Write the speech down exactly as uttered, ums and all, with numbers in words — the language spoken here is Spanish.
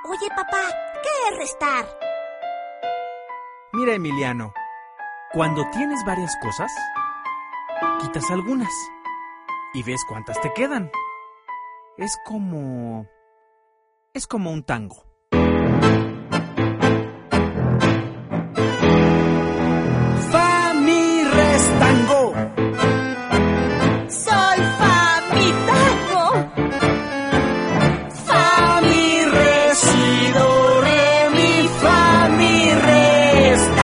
Oye, papá, ¿qué es restar? Mira, Emiliano, cuando tienes varias cosas, quitas algunas y ves cuántas te quedan. Es como... es como un tango.